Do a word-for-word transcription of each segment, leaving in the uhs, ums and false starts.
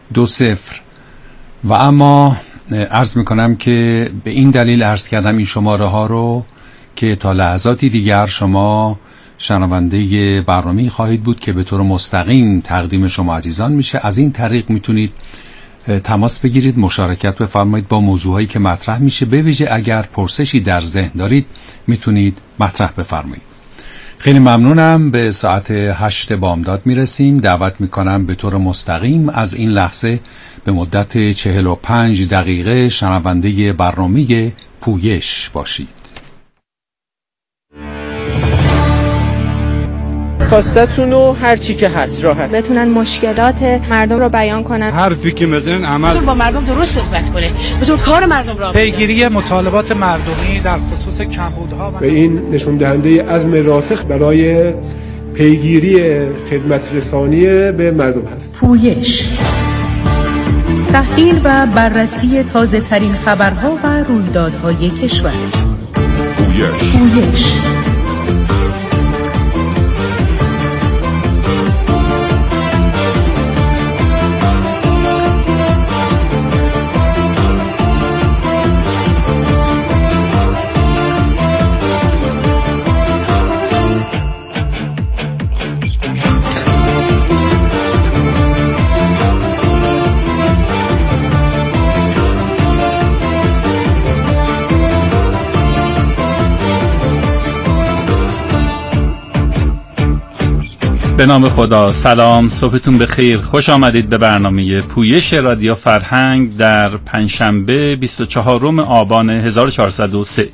دو صفر. و اما عرض میکنم که به این دلیل عرض کردم این شماره ها رو که تا لحظاتی دیگر شما شنونده برنامه‌ای خواهید بود که به طور مستقیم تقدیم شما عزیزان میشه. از این طریق میتونید تماس بگیرید، مشارکت بفرمایید با موضوعایی که مطرح میشه، به ویژه اگر پرسشی در ذهن دارید میتونید مطرح بفرمایید. خیلی ممنونم. به ساعت هشت بامداد میرسیم. دعوت میکنم به طور مستقیم از این لحظه به مدت چهل و پنج دقیقه شنونده برنامه پویش باشید. خواستتونو هر چی که هست راحت بتونن مشکلات مردم رو بیان کنن، حرفی که میزنن عمل با مردم درست صحبت کنه، بتون کار مردم را پیگیری مطالبات مردمی در خصوص کمبودها و این نشون دهنده عزم راسخ برای پیگیری خدمت رسانی به مردم هست. پویش، تحلیل و بررسی تازه ترین خبرها و رویدادهای کشور. پویش پویش به نام خدا. سلام، صبحتون بخیر. خوش آمدید به برنامه پویش رادیو فرهنگ در پنجشنبه بیست و چهارم آبان هزار و چهارصد و سه.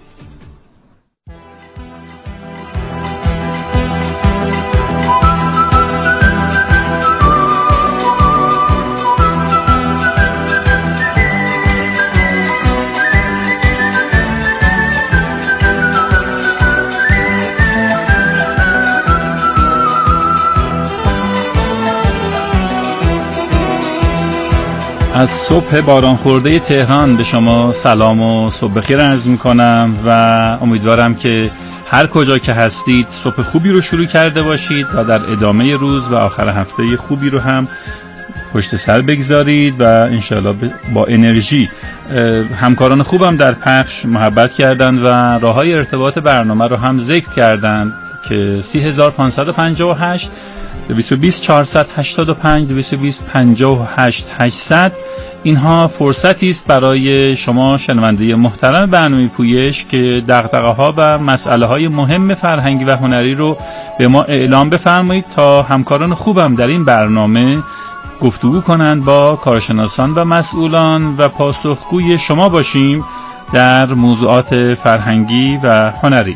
از صبح باران خورده تهران به شما سلام و صبح بخیر عرض میکنم و امیدوارم که هر کجا که هستید صبح خوبی رو شروع کرده باشید و در ادامه روز و آخر هفته خوبی رو هم پشت سر بگذارید و انشاءالله با انرژی. همکاران خوبم در پخش محبت کردند و راههای ارتباط برنامه رو هم ذکر کردند که سی هزار پانصد و پنجاه و هشت دویست و بیست چهارصد و هشتاد و پنج دویست و بیست پنجاه و هشت هشتصد. اینها فرصتی است برای شما شنونده محترم برنامه پویش که دغدغه‌ها و مسئله‌های مهم فرهنگی و هنری رو به ما اعلام بفرمایید تا همکاران خوبم در این برنامه گفتگو کنند با کارشناسان و مسئولان و پاسخگوی شما باشیم در موضوعات فرهنگی و هنری.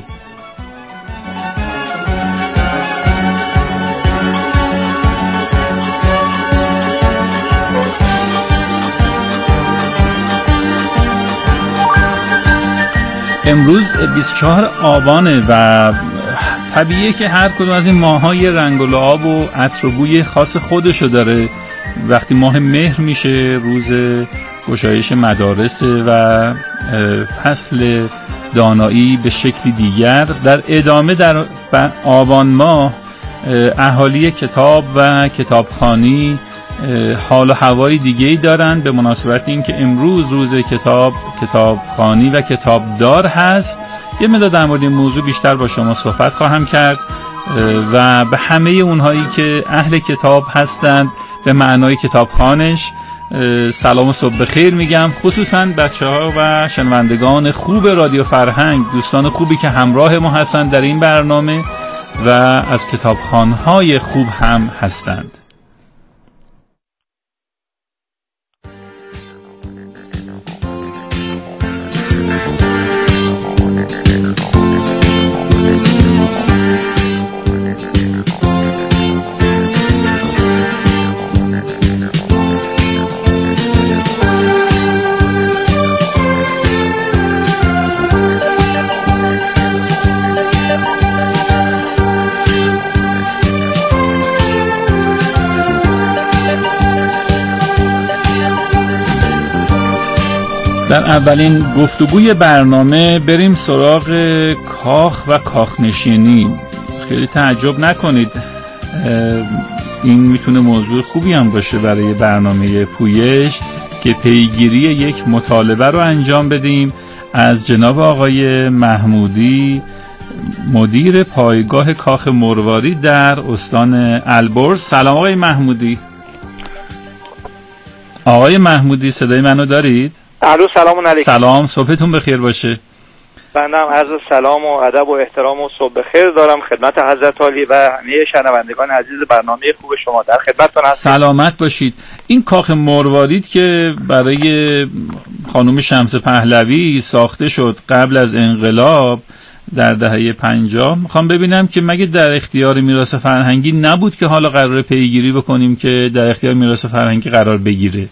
امروز بیست و چهارم آبانه و طبیعیه که هر کدوم از این ماه‌های رنگ و لعاب و عطر و بوی خاص خودشو داره. وقتی ماه مهر میشه روز گشایش مدارس و فصل دانایی به شکلی دیگر. در ادامه در آبان ماه اهالی کتاب و کتابخوانی حال و هوای دیگه‌ای دارن به مناسبت این که امروز روز کتاب، کتابخوانی و کتابدار هست. یه مقدار در مورد این موضوع بیشتر با شما صحبت خواهم کرد و به همه اونهایی که اهل کتاب هستند به معنای کتابخوانش سلام و صبح بخیر میگم، خصوصا بچه‌ها و شنوندگان خوب رادیو فرهنگ، دوستان خوبی که همراه ما هستند در این برنامه و از کتابخوان‌های خوب هم هستند. در اولین گفتگوی برنامه بریم سراغ کاخ و کاخنشینی. خیلی تعجب نکنید، این میتونه موضوع خوبی هم باشه برای برنامه پویش که پیگیری یک مطالبه رو انجام بدیم از جناب آقای محمودی، مدیر پایگاه کاخ مروارید در استان البرز. سلام آقای محمودی. آقای محمودی صدای منو دارید؟ الو، سلام علیکم. سلام، صبحتون بخیر باشه. بنده هم عرض سلام و ادب و احترام و صبح بخیر دارم خدمت حضرت عالی و همه شنوندگان عزیز برنامه خوب شما. در خدمتتون هستم. سلامت باشید. این کاخ مروارید که برای خانم شمس پهلوی ساخته شد قبل از انقلاب در دهه پنجاه، میخوام ببینم که مگه در اختیار میراث فرهنگی نبود که حالا قرار پیگیری بکنیم که در اختیار میراث فرهنگی قرار بگیره؟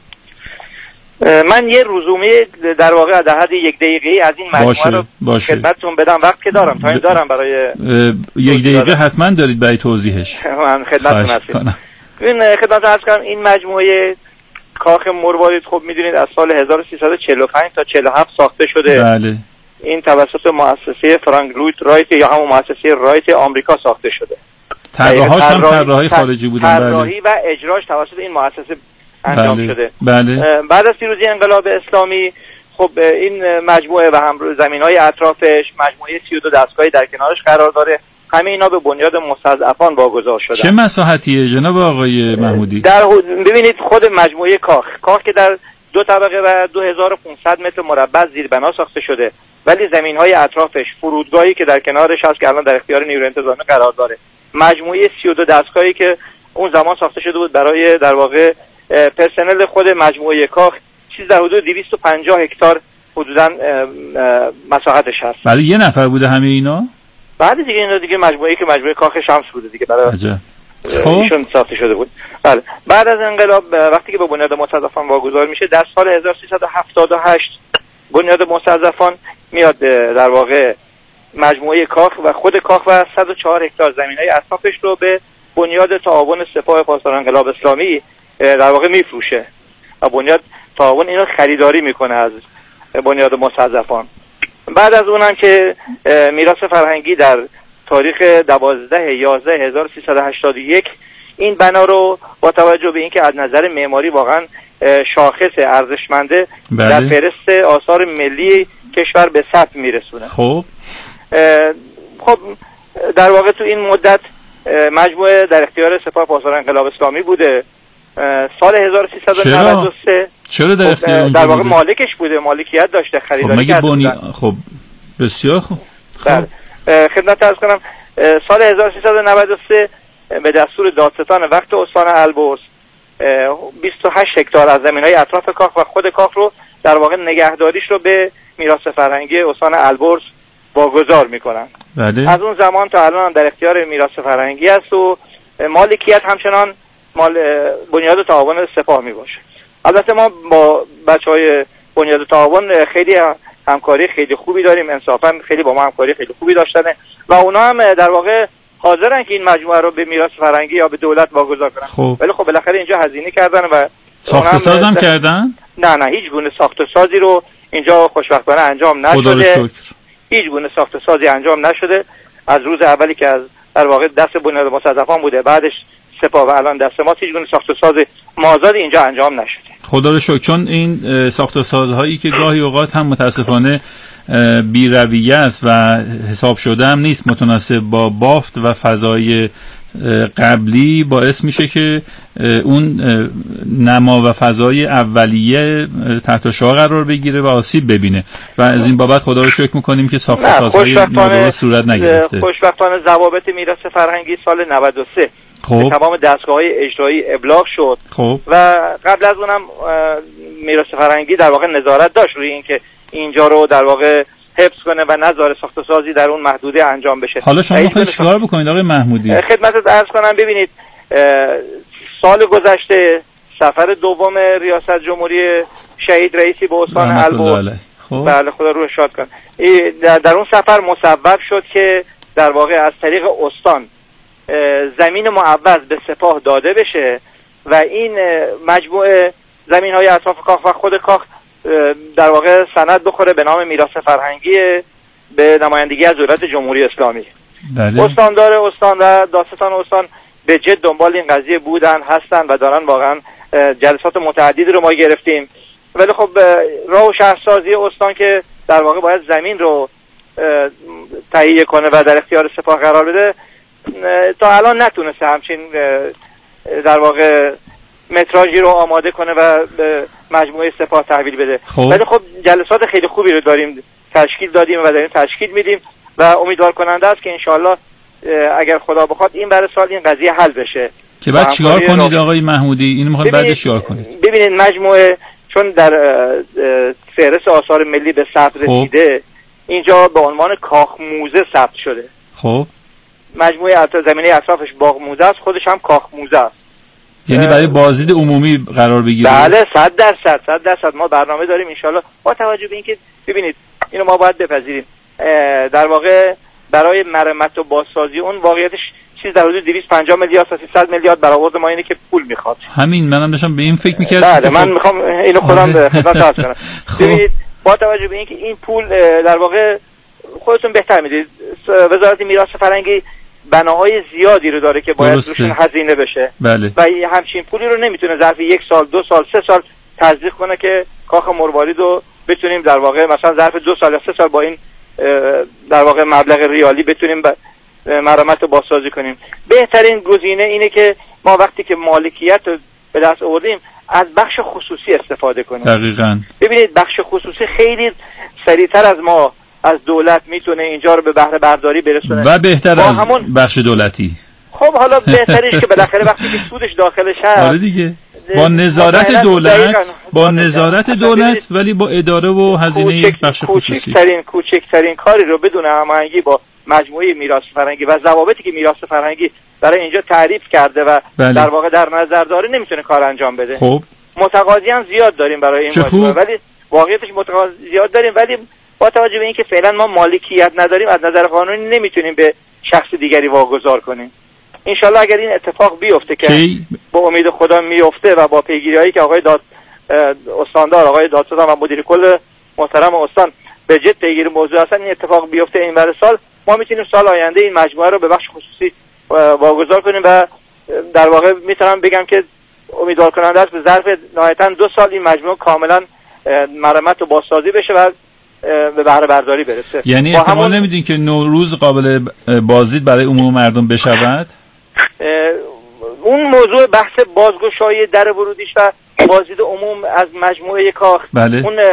من یه رزومه در واقع در حد یک دقیقه‌ای از این مجموعه باشه، رو باشه. خدمتتون بدم. وقت که دارم تا این دارم برای یک دقیقه دارم. حتما دارید برای توضیحش. من خدمتتون هستم. این خدمتتون عرض کنم این مجموعه کاخ مروارید خب میدونید از سال هزار و سیصد و چهل و پنج تا چهل و هفت ساخته شده. بله. این توسط مؤسسه فرانک لوید رایت یا همون مؤسسه رایت آمریکا ساخته شده. طراحاش هم طراحی خارجی بودن. طراحی و اجراش توسط این مؤسسه انجام بله. شده. بله. بعد از پیروزی انقلاب اسلامی خب این مجموعه و هم زمین‌های اطرافش، مجموعه سی و دو دستگاهی در کنارش قرار داره. همه اینا به بنیاد مستضعفان واگذار شدن. چه مساحتیه جناب آقای محمودی؟ در ببینید خود مجموعه کاخ کاخ که در دو طبقه و دو هزار و پانصد متر مربع زیربنا ساخته شده، ولی زمین‌های اطرافش، فرودگاهی که در کنارش هست که الان در اختیار نیروی انتظامی قرار داره، مجموعه سی و دو دستگاهی که اون زمان ساخته شده بود برای در واقع پرسنل خود مجموعه کاخ، چیز در حدود دویست و پنجاه هکتار حدوداً مساحتش هست. ولی یه نفر بوده همه اینا؟ بعد دیگه اینا دیگه مجموعه‌ای که مجموعه کاخ شمس بوده دیگه برای عجب. خب ایشون ساخته شده بود. بله. بعد از انقلاب وقتی که به بنیاد مستضعفان واگذار میشه در سال هزار و سیصد و هفتاد و هشت بنیاد مستضعفان میاد در واقع مجموعه کاخ و خود کاخ و صد و چهار هکتار زمین‌های اطرافش رو به بنیاد تعاون سپاه پاسداران انقلاب اسلامی در واقع میفروشه و بنیاد تعاون اینو خریداری میکنه از بنیاد مستضعفان. بعد از اونم که میراث فرهنگی در تاریخ دوازده یازده هزار و سیصد و هشتاد و یک این بنا رو با توجه به اینکه از نظر معماری واقعا شاخص ارزشمنده بله. در فهرست آثار ملی کشور به ثبت میرسونه. خب خب در واقع تو این مدت مجموعه در اختیار سپاه پاسداران انقلاب اسلامی بوده. سال هزار و سیصد و نود و سه چرا در اختیار خب در واقع مالکش بوده، مالکیت داشته، خریداری کرده. خب بنی... خب بسیار خوب. خب خدمت عرض کنم سال هزار و سیصد و نود و سه به دستور دادستان وقت استان البرز بیست و هشت هکتار از زمین‌های اطراف کاخ و خود کاخ رو در واقع نگهداریش رو به میراث فرهنگی استان البرز واگذار میکنن. بله. از اون زمان تا الان در اختیار میراث فرهنگی است و مالکیت همچنان مال بنیاد تعاون سپاه میباشه. البته ما با بچهای بنیاد تعاون خیلی همکاری خیلی خوبی داریم، انصافا خیلی با ما همکاری خیلی خوبی داشتنه و اونا هم در واقع حاضرن که این مجموعه رو به میراث فرهنگی یا به دولت واگذار کنن. خب. ولی خب بالاخره اینجا هزینه کردن و ساخت ساز هم کردن؟ نه نه هیچ گونه ساخت سازی رو اینجا خوشبختانه انجام نشده. هیچ گونه ساخت سازی انجام نشده از روز اولی که از در واقع دست بنیاد مستضعفان بوده، بعدش سپاه و الان دست ما، هیچ گونه ساخت ساز مازاد اینجا انجام نشده. خدا رو شکر. چون این ساخت سازهایی که گاهی اوقات هم متاسفانه بی‌رویه است و حساب شده هم نیست متناسب با بافت و فضای قبلی، باعث میشه که اون نما و فضای اولیه تحت شعاع قرار بگیره و آسیب ببینه و از این بابت خدا رو شکر میکنیم که ساخت سازهای نادرست صورت نگرفته. خوشبختانه ضوابط میراث فرهنگی سال نود و سه خب. تمام دستگاه‌های اجرایی ابلاغ شد. خب. و قبل از اونم میراث فرهنگی در واقع نظارت داشت روی اینکه اینجا رو در واقع حفظ کنه و نذاره ساخت و سازی در اون محدوده انجام بشه. حالا شما می‌خواید چیکار بکنید آقای محمودی؟ خدمتت عرض کنم ببینید سال گذشته سفر دوم ریاست جمهوری شهید رئیسی به استان البرز، خب. بله خدا روح شاد کن، در, در اون سفر مصوب شد که در واقع از طریق استان زمین معوض به سپاه داده بشه و این مجموعه زمین‌های اطراف کاخ و خود کاخ در واقع سند بخوره به نام میراث فرهنگی به نمایندگی از دولت جمهوری اسلامی. بله. استاندار استان و دادستان استان به جد دنبال این قضیه بودن هستن و دارن. واقعا جلسات متعددی رو ما گرفتیم، ولی خب راه و شهرسازی استان که در واقع باید زمین رو تهیه کنه و در اختیار سپاه قرار بده، تا الان نتونسته همچین در واقع متراژی رو آماده کنه و به مجموعه سپاه تحویل بده. خب. ولی خب جلسات خیلی خوبی رو داریم تشکیل دادیم و داریم تشکیل میدیم و امیدوار کننده است که انشالله اگر خدا بخواد این برای سال این قضیه حل بشه. که بعد چیکار کنید آقای محمودی؟ اینو میخواد بعدش چیکار کنید؟ ببینید مجموعه چون در فهرست آثار ملی به ثبت رسیده، اینجا به عنوان کاخ موزه ثبت شده. خب مجموعه زمینه اطرافش باغ موزه است، خودش هم کاخ موزه است. یعنی برای بازدید عمومی قرار بگیره؟ بله صد درصد صد درصد ما برنامه داریم انشالله، با توجه به اینکه ببینید اینو ما باید بپذیریم، در واقع برای مرمت و بازسازی اون واقعیتش چیز در حدود دویست و پنجاه میلیارد تا سیصد میلیارد برآورد ما اینه که پول میخواد. همین منم داشتم به این فکر میکردم. بله من میخوام اینو خودم به خدمت عرض کنم. ببینید با توجه به اینکه این پول در واقع خودتون بهتر میدید، وزارت میراث فرهنگی بناهای زیادی رو داره که باید روشون هزینه بشه. بله. و همچین پولی رو نمیتونه ظرف یک سال دو سال سه سال تزریق کنه که کاخ مروارید رو بتونیم در واقع مثلا ظرف دو سال یا سه سال با این در واقع مبلغ ریالی بتونیم مرمت رو بازسازی کنیم. بهترین گزینه اینه که ما وقتی که مالکیت رو به دست آوردیم از بخش خصوصی استفاده کنیم. دقیقاً. ببینید بخش خصوصی خیلی سریعتر از ما از دولت میتونه اینجا رو به بهره برداری برسونه و بهتر از همون... بخش دولتی. خب حالا بهترش که بالاخره وقتی که سودش داخلش هست. آره دیگه. با نظارت دولت با نظارت دولت ولی با اداره و هزینه بخش خصوصی. کوچکترین کوچکترین کاری رو بدون هماهنگی با مجموعه میراث فرهنگی و ضوابطی که میراث فرهنگی برای اینجا تعریف کرده و بله. در واقع در نظر داره نمیتونه کار انجام بده. خب متقاضیان زیاد داریم برای این ماجرا، ولی واقعیتش متقاضی زیاد داریم، ولی با توجه به اینکه فعلا ما مالکیت نداریم از نظر قانونی نمیتونیم به شخص دیگری واگذار کنیم. انشالله اگر این اتفاق بیفته که با امید خدا میفته و با پیگیری‌هایی که آقای داد استاندار آقای دادستان و مدیر کل محترم استان به جد پیگیری موضوع هستن، این اتفاق بیفته این برای سال ما میتونیم سال آینده این مجموعه رو به بخش خصوصی واگذار کنیم و در واقع میتونم بگم که امیدوار کننده است به ظرف نهایتاً دو سال این مجموعه کاملا مرمت و بازسازی بشه و به بهره برداری برسه. یعنی احتمال همون... نمیدین که نوروز قابل بازدید برای عموم مردم بشود؟ اون موضوع بحث بازگشایی در ورودیش و بازدید عموم از مجموعه کاخ بله. اون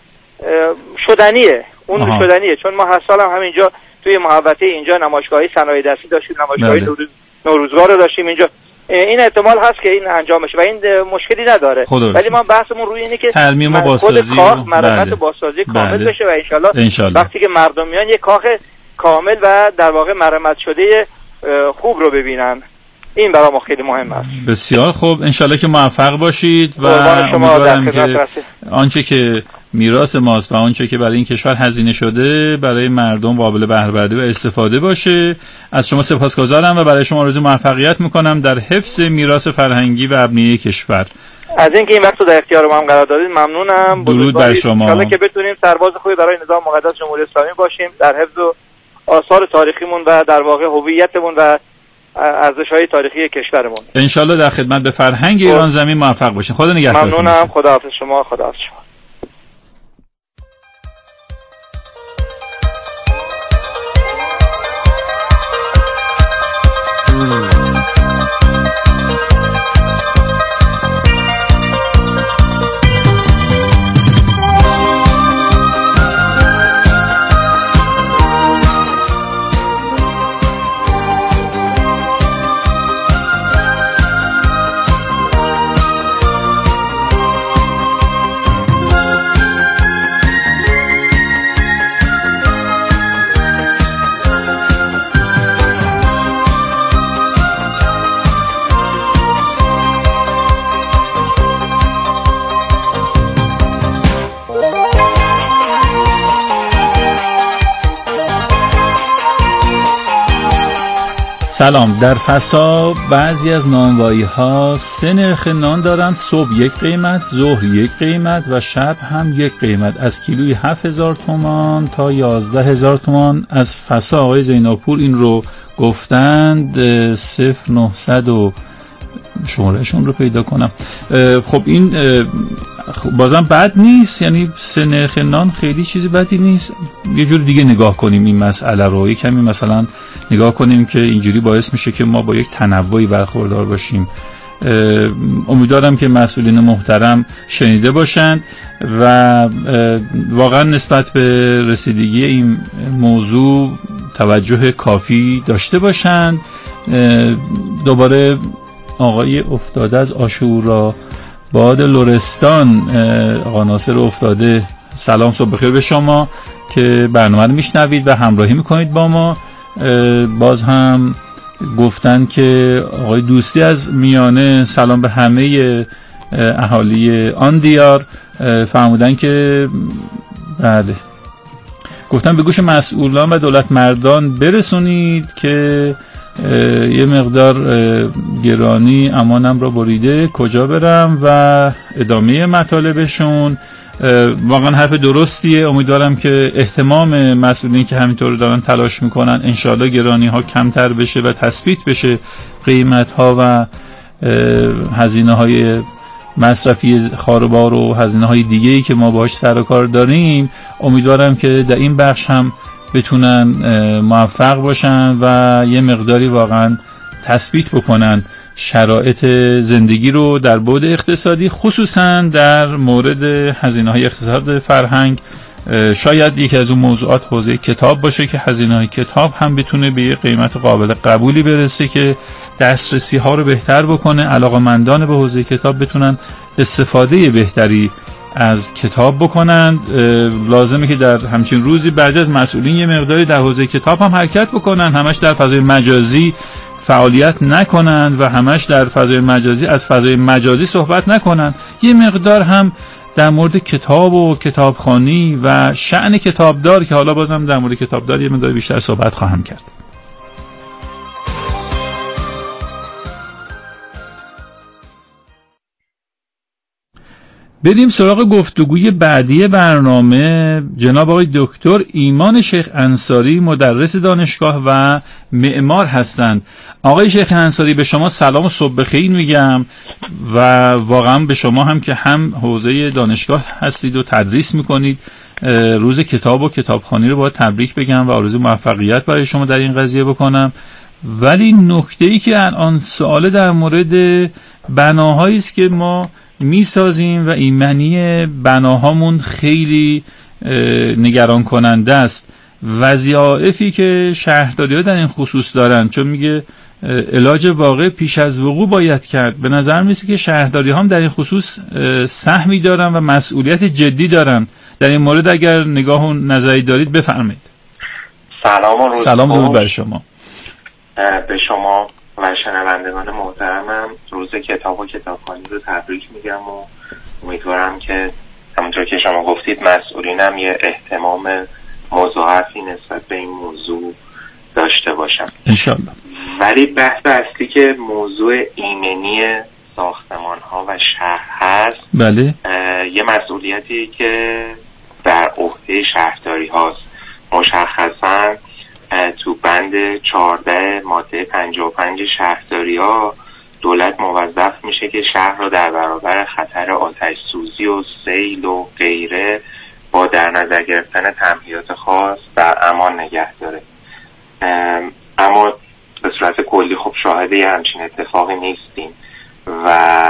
شدنیه اون آها. شدنیه چون ما هر سال هم همینجا توی محوطه اینجا نمایشگاهی صنایع دستی داشتیم، نمایشگاهی بله. نوروزگار رو داشتیم اینجا. این احتمال هست که این انجام بشه و این مشکلی نداره، ولی ما بحثمون روی اینه که ترمیم و بازسازی کاخ مرمت و بازسازی کامل بله. بشه و انشالله, انشالله وقتی که مردم میان یک کاخ کامل و در واقع مرمت شده خوب رو ببینن. این برای ما خیلی مهم است. بسیار خوب، انشالله که موفق باشید و امیدوارم که آنچه که میراث ماست و آنچه که برای این کشور هزینه شده برای مردم قابل بهره برداری و استفاده باشه. از شما سپاسگزارم و برای شما آرزوی موفقیت میکنم در حفظ میراث فرهنگی و ابنیه کشور. از اینکه این وقت رو در اختیار ما هم قرار دادید ممنونم. درود بر شما. ان شاءالله که بتونیم سرباز خوبی برای نظام مقدس جمهوری اسلامی باشیم در حفظ و آثار تاریخیمون و در واقع هویتمون و ارزش‌های تاریخی کشورمون. ان شاءالله در خدمت به فرهنگ ایران زمین موفق باشین. خدا نگهدارتون. ممنونم. خداحافظ شما. خداحافظ شما. سلام. در فسا بعضی از نانوایی ها سه نرخ نان دارند. صبح یک قیمت، ظهر یک قیمت و شب هم یک قیمت. از کیلوی هفت هزار تومان تا یازده هزار تومان. از فسا آقای زیناپور این رو گفتند صفر نهصد و شمارهشون رو پیدا کنم. خب این بازم بد نیست، یعنی سه نرخ نان خیلی چیزی بدی نیست. یه جور دیگه نگاه کنیم این مسئله رو، یه کمی مثلا نگاه کنیم که اینجوری باعث میشه که ما با یک تنوعی برخوردار باشیم. امیدوارم که مسئولین محترم شنیده باشند و واقعا نسبت به رسیدگی این موضوع توجه کافی داشته باشند. دوباره آقای افتاده از آشورا باد لرستان، آقا ناصر افتاده، سلام، صبح بخیر به شما که برنامه رو میشنوید و همراهی میکنید با ما. باز هم گفتن که آقای دوستی از میانه، سلام به همه اهالی آن دیار. فرمودن که بله، گفتن به گوش مسئولان و دولت مردان برسونید که یه مقدار گرانی امانم را بریده، کجا برم و ادامه مطالبشون. واقعا حرف درستیه. امیدوارم که اهتمام مسئولین که همینطور دارن تلاش میکنن انشالله گرانی ها کمتر بشه و تثبیت بشه قیمت ها و هزینه های مصرفی خاروبار و هزینه های دیگه‌ای که ما باهاش سر و کار داریم. امیدوارم که در این بخش هم بتونن موفق باشن و یه مقداری واقعا تثبیت بکنن شرایط زندگی رو در بعد اقتصادی، خصوصا در مورد هزینه های اقتصاد فرهنگ. شاید یکی از اون موضوعات حوزه کتاب باشه که هزینه های کتاب هم بتونه به یه قیمت قابل قبولی برسه که دسترسی ها رو بهتر بکنه، علاقه‌مندان به حوزه کتاب بتونن استفاده بهتری از کتاب بکنند. لازمه که در همچین روزی بعضی از مسئولین یه مقداری در حوزه کتاب هم حرکت بکنن، همش در فضای مجازی فعالیت نکنند و همش در فضای مجازی از فضای مجازی صحبت نکنند. یه مقدار هم در مورد کتاب و کتابخوانی و شأن کتابدار، که حالا بازم در مورد کتابدار یه مقدار بیشتر صحبت خواهم کرد. بریم سراغ گفتگوی بعدی برنامه. جناب آقای دکتر ایمان شیخ انصاری مدرس دانشگاه و معمار هستند. آقای شیخ انصاری، به شما سلام و صبح بخیر میگم و واقعا به شما هم که هم حوزه دانشگاه هستید و تدریس میکنید، روز کتاب و کتابخوانی رو باید تبریک بگم و آرزوی موفقیت برای شما در این قضیه بکنم. ولی نکته‌ای که الان سوال در مورد بناهایی است که ما میسازیم و ایمنی بناهامون خیلی نگران کننده است. وظایفی که شهرداری‌ها در این خصوص دارن، چون میگه علاج واقع پیش از وقوع باید کرد. به نظر میسه که شهرداری‌ها هم در این خصوص سهمی دارن و مسئولیت جدی دارن. در این مورد اگر نگاه و نظری دارید بفرمایید. سلام و روز سلام درود بر شما. به شما و شنوندگان محترمم روز کتاب و کتابخوانی رو تبریک میگم و امیدوارم که همونطور که شما گفتید مسئولینم یه اهتمام مضاعفی نسبت به این موضوع داشته باشن انشالله. ولی بحث اصلی که موضوع ایمنی ساختمان ها و شهر هست، بله، یه مسئولیتی که در عهده شهرداری هاست. مشخصاً تو بند چهارده ماده پنجاه و پنج شهرداری ها دولت موظف میشه که شهر را در برابر خطر آتش سوزی و سیل و غیره با در نظر گرفتن تمهیدات خاص در امان نگه داره. اما به صورت کلی خب شاهد یه همچین اتفاقی نیستیم و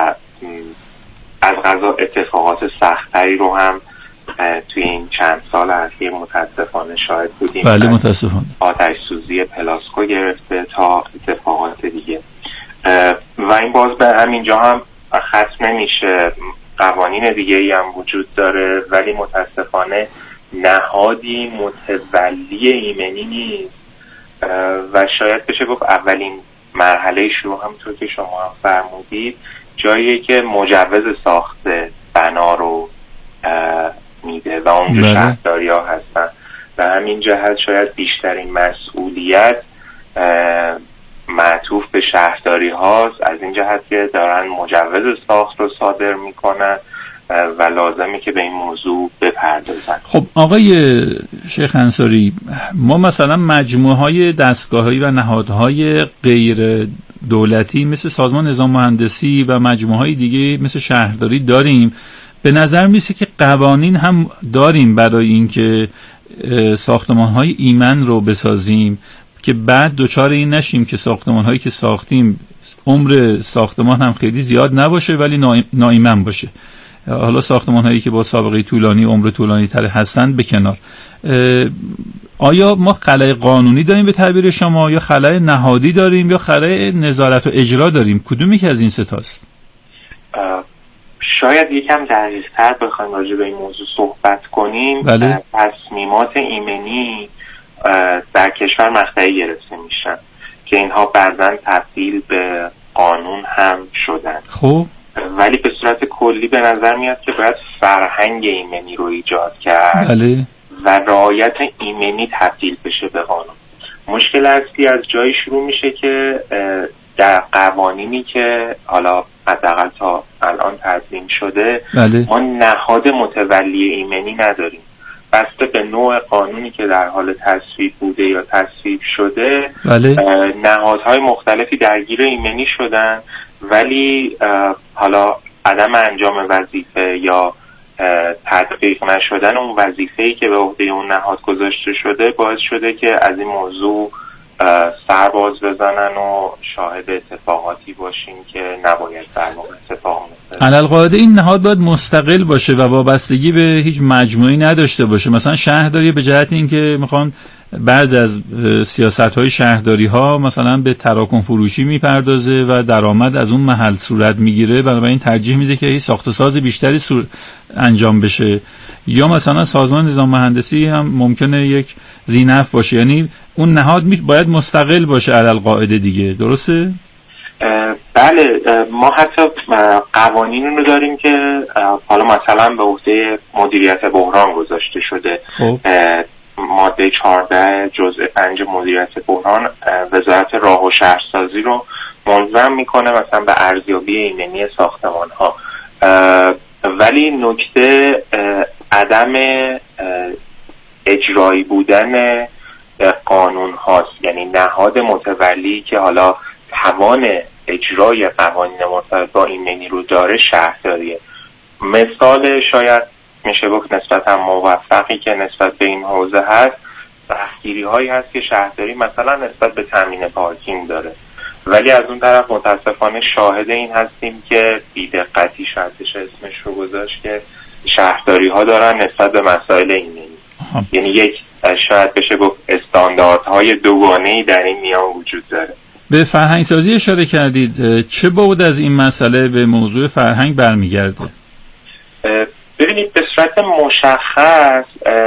از قضا اتفاقات سختری رو هم توی این چند سال اخیر متاسفانه شاهد بودیم. بله متاسفانه. آتش سوزی پلاسکو گرفته تا اتفاقات دیگه و این باز به همینجا هم ختم نمیشه. قوانین دیگه ای هم وجود داره ولی متاسفانه نهادی متولی ایمنی نیست و شاید بشه گفت اولین مرحله شروع همونطور که شما هم فرمودید جاییه که مجوز ساخت بنا رو میده و اونجا بله. شهرداری ها هستن و همین جهت شاید بیشترین مسئولیت معطوف به شهرداری هاست، از این جهت که دارن مجوز ساخت رو صادر میکنن و لازمه که به این موضوع بپردازن. خب آقای شیخ انصاری، ما مثلا مجموعه های دستگاه‌هایی و نهادهای غیر دولتی مثل سازمان نظام مهندسی و مجموعه های دیگه مثل شهرداری داریم. به نظر میسه که قوانین هم داریم برای اینکه ساختمان‌های ایمن رو بسازیم که بعد دوچار این نشیم که ساختمان‌هایی که ساختیم عمر ساختمان هم خیلی زیاد نباشه ولی ناایمن باشه. حالا ساختمان‌هایی که با سابقه طولانی عمر طولانی تر هستند به کنار. آیا ما خلأ قانونی داریم به تعبیر شما، یا خلأ نهادی داریم، یا خلأ نظارت و اجرا داریم؟ کدومی که از این سه تاست؟ شاید یکم دقیق‌تر بخوایم راجع به این موضوع صحبت کنیم. بله. تصمیمات ایمنی در کشور مقطعی گرفته میشن که اینها بعداً تبدیل به قانون هم شدن. خب ولی به صورت کلی به نظر میاد که باید فرهنگ ایمنی رو ایجاد کرد. بله. و رعایت ایمنی تبدیل بشه به قانون. مشکل اصلی از جایی شروع میشه که در قوانینی که حالا حداقل تا الان تدوین شده، بله. ما نهاد متولی ایمنی نداریم. بسته به نوع قانونی که در حال تصویب بوده یا تصویب شده، بله. نهادهای مختلفی درگیر ایمنی شدن، ولی حالا عدم انجام وظیفه یا تطبیق نشدن اون وظیفه‌ای که به عهده اون نهاد گذاشته شده باعث شده که از این موضوع سر باز بزنن و شاهد اتفاقاتی باشیم که نباید در واقع اتفاق میفته. علالقاعده این نهاد باید مستقل باشه و وابستگی به هیچ مجموعی نداشته باشه. مثلا شهرداری به جهت اینکه میخوان بعضی از سیاست‌های شهرداری‌ها مثلا به تراکم فروشی میپردازه و درآمد از اون محل صورت میگیره، بنابراین ترجیح میده که هیچ ساخت و ساز بیشتری سور... انجام بشه. یا مثلا سازمان نظام مهندسی هم ممکنه یک ذی‌نفع باشه، یعنی اون نهاد می... باید مستقل باشه علالقاعده دیگه. درسته؟ بله، ما حتی قوانین رو داریم که حالا مثلا به عهده مدیریت بحران گذاشته شده. خب. ماده چهارده جزء پنج مدیریت بحران وزارت راه و شهرسازی رو ملزم میکنه مثلا به ارزیابی ایمنی ساختمان ها، ولی نکته عدم اجرایی بودن قانون هاست. یعنی نهاد متولی که حالا توان اجرای قوانین مرتبط با ایمنی رو داره شهرداریه. مثال شاید میشه گفت نسبتا موفقی که نسبت به این حوزه هست، سختگیری هایی هست که شهرداری مثلا نسبت به تامین پارکینگ داره، ولی از اون طرف متاسفانه شاهد این هستیم که بی‌دقتی شاید اسمش رو گذاشت که شهرداری ها دارن نسبت به مسائل ایمنی. یعنی یک شاید بشه گفت استانداردهای دوگانه‌ای در این میان وجود داره. به فرهنگ سازی اشاره کردید. چه بعد از این مسئله به موضوع فرهنگ برمیگرده؟ ببینید به صورت مشخص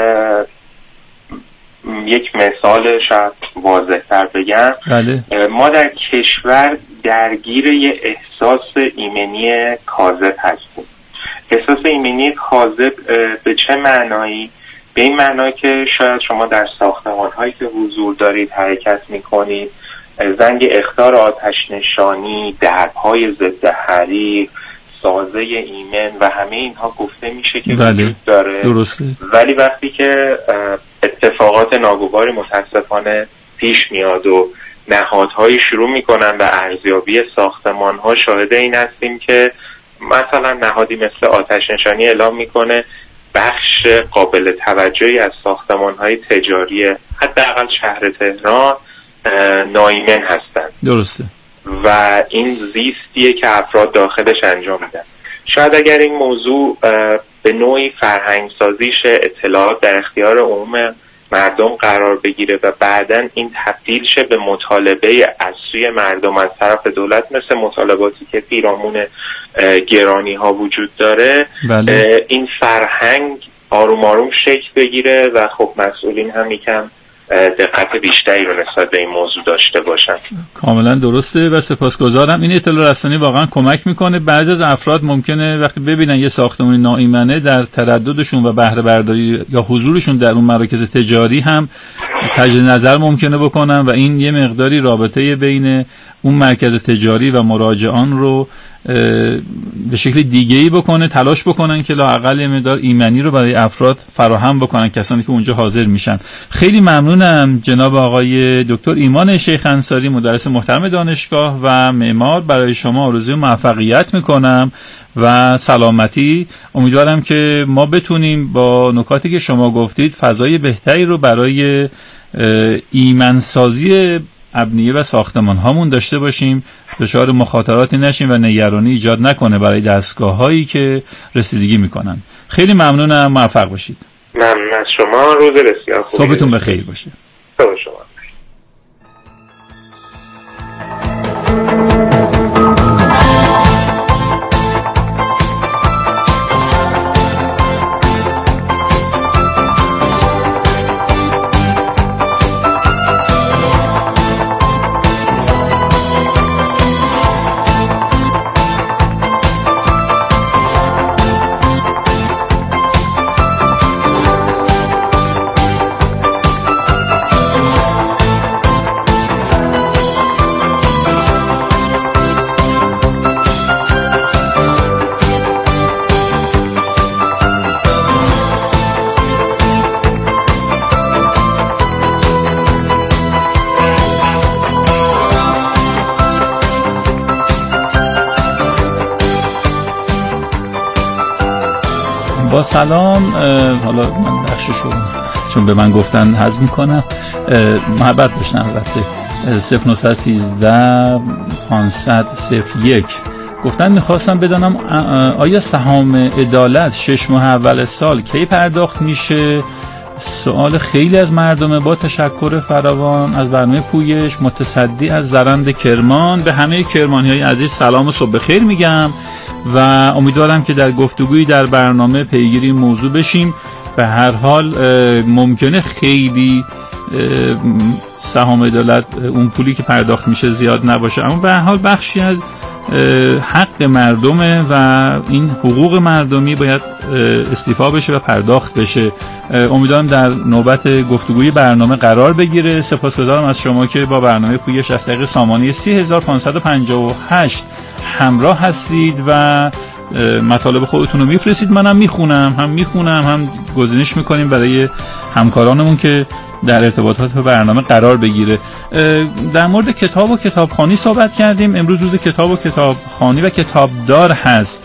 یک مثال شاید واضح‌تر بگم. بله. ما در کشور درگیر یه احساس ایمنی کاذب هستیم. احساس ایمنی کاذب به چه معنایی؟ به این معنی که شاید شما در ساختمان‌هایی که حضور دارید حرکت می‌کنید، زنگ اخطار آتش نشانی، درهای ضد حریق، سازه ایمن و همه اینها گفته میشه که بله. وجود داره. درسته. ولی وقتی که اتفاقات ناگواری متاسفانه پیش میاد و نهادهایی شروع میکنن به ارزیابی ساختمان‌ها، شاهد این هستیم که مثلا نهادی مثل آتش نشانی اعلام میکنه بخش قابل توجهی از ساختمان‌های تجاری حداقل شهر تهران ناایمن هستند. درسته. و این زیستیه که افراد داخلش انجام میدن. شاید اگر این موضوع به نوعی فرهنگ سازیش اطلاعات در اختیار عموم مردم قرار بگیره و بعداً این تبدیل شه به مطالبه از سوی مردم از طرف دولت، مثل مطالباتی که پیرامون گرانی ها وجود داره، بله. این فرهنگ آروم آروم شکل بگیره و خب مسئولین هم یکم دقت بیشتری رو نسبت به این موضوع داشته باشن. کاملا درسته و سپاسگزارم. این اطلاع رسانی واقعا کمک میکنه. بعضی از افراد ممکنه وقتی ببینن یه ساختمان ناایمنه در ترددشون و بهره برداری یا حضورشون در اون مراکز تجاری هم تجدید نظر ممکنه بکنن و این یه مقداری رابطه بین اون مرکز تجاری و مراجعان رو به شکل دیگه‌ای بکنه، تلاش بکنن که لااقل یه مقدار ایمنی رو برای افراد فراهم بکنن، کسانی که اونجا حاضر میشن. خیلی ممنونم جناب آقای دکتر ایمان شیخ انصاری، مدرس محترم دانشگاه و معمار. برای شما آرزوی موفقیت میکنم و سلامتی. امیدوارم که ما بتونیم با نکاتی که شما گفتید فضای بهتری رو برای ایمنسازی ابنیه و ساختمان هامون داشته باشیم، دچار مخاطراتی نشیم و نگرانی ایجاد نکنه برای دستگاه هایی که رسیدگی میکنن. خیلی ممنونم، موفق باشید. ممنون از شما، روز بسیار خوبی. صبحتون بخیر باشه. صبح شما. با سلام. حالا من بخششو چون به من گفتن هضم میکنم، محبت داشتن البته. صفر نه یک سه پانصد صفر یک گفتن میخواستم بدانم آیا سهام عدالت شش ماه اول سال کی پرداخت میشه؟ سوال خیلی از مردمه. با تشکر فراوان از برنامه پویش، متصدی از زرند کرمان. به همه کرمانی‌های عزیز سلام و صبح بخیر میگم و امیدوارم که در گفتگویی در برنامه پیگیری موضوع بشیم. به هر حال ممکنه خیلی سهام عدالت اون پولی که پرداخت میشه زیاد نباشه، اما به هر حال بخشی از حق مردمه و این حقوق مردمی باید استیفا بشه و پرداخت بشه. امیدوارم در نوبت گفتگوی برنامه قرار بگیره. سپاسگزارم از شما که با برنامه پویش از طریق سامانه سی هزار و پانصد و پنجاه و هشت همراه هستید و مطالب خودتون رو میفرستید. منم میخونم، هم میخونم هم گزینش میکنیم برای همکارانمون که در ارتباطات به برنامه قرار بگیره. در مورد کتاب و کتابخوانی صحبت کردیم. امروز روز کتاب و کتابخوانی و کتابدار هست.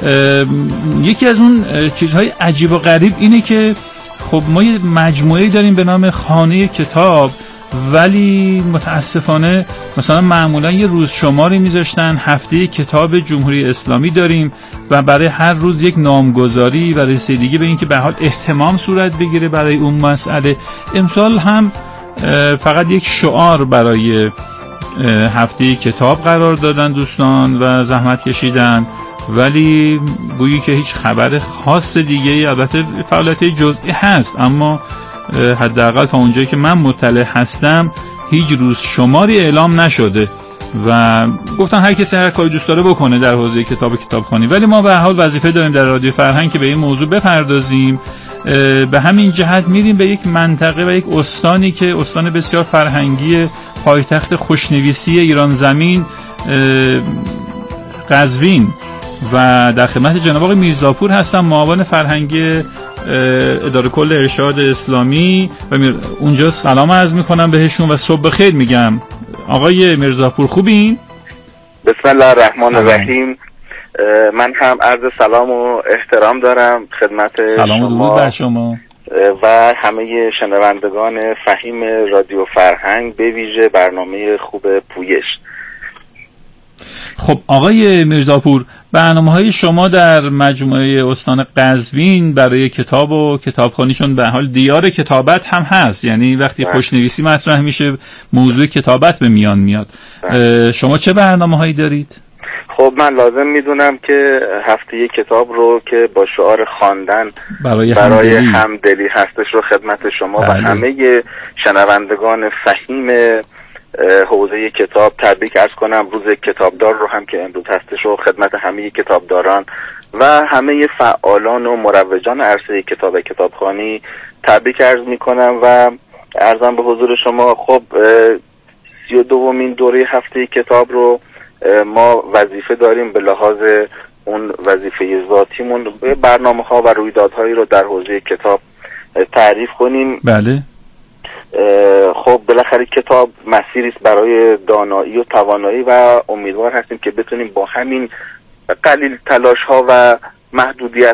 یکی از اون چیزهای عجیب و غریب اینه که خب ما یه مجموعه داریم به نام خانه کتاب، ولی متاسفانه مثلا معمولا یه روز شماری میذاشتن، هفته کتاب جمهوری اسلامی داریم و برای هر روز یک نامگذاری و رسیدگی به این که به حال اهتمام صورت بگیره برای اون مسئله. امسال هم فقط یک شعار برای هفته کتاب قرار دادن دوستان و زحمت کشیدن، ولی گویی که هیچ خبر خاص دیگه ای، البته فعالیت جزئی هست، اما حداقل تا اونجایی که من مطلع هستم هیچ روز شماری اعلام نشده و گفتن هر کسی هر کاری دوست داره بکنه در حوزه کتاب و کتابخوانی. ولی ما به هر حال وظیفه داریم در رادیو فرهنگ که به این موضوع بپردازیم. به همین جهت میریم به یک منطقه و یک استانی که استان بسیار فرهنگی، پایتخت خوشنویسی ایران زمین، قزوین، و در خدمت جناب آقای میرزاپور هستم، معاون فرهنگی اداره کل ارشاد اسلامی و اونجا سلام عرض میکنم بهشون و صبح بخیر میگم. آقای میرزاپور خوبین؟ بسم الله الرحمن الرحیم. من هم عرض سلام و احترام دارم خدمت سلام و درود بر شما و همه شنوندگان فهیم رادیو فرهنگ، به ویژه برنامه خوب پویش. خب آقای میرزاپور، برنامه‌های شما در مجموعه استان قزوین برای کتاب و کتابخوانی، چون به حال دیار کتابت هم هست، یعنی وقتی خوشنویسی مطرح میشه موضوع کتابت به میان میاد. شما چه برنامه‌هایی دارید؟ خب من لازم میدونم که هفته کتاب رو که با شعار خواندن برای, برای همدلی. همدلی هستش رو خدمت شما بله. و همه شنوندگان فهیم حوزه کتاب تبریک عرض کنم. روز کتابدار رو هم که امروز هستش رو خدمت همه کتابداران و همه فعالان و مروجان عرصه کتاب و کتابخوانی تبریک عرض میکنم و عرضم به حضور شما. خب سی و دومین دوره هفته کتاب رو ما وظیفه داریم به لحاظ اون وظیفه ذاتیمون برنامه ها و رویدادهایی رو در حوزه کتاب تعریف کنیم. بله. خب بالاخره کتاب مسیری است برای دانایی و توانایی و امیدوار هستیم که بتونیم با همین قلیل تلاش ها و محدودیت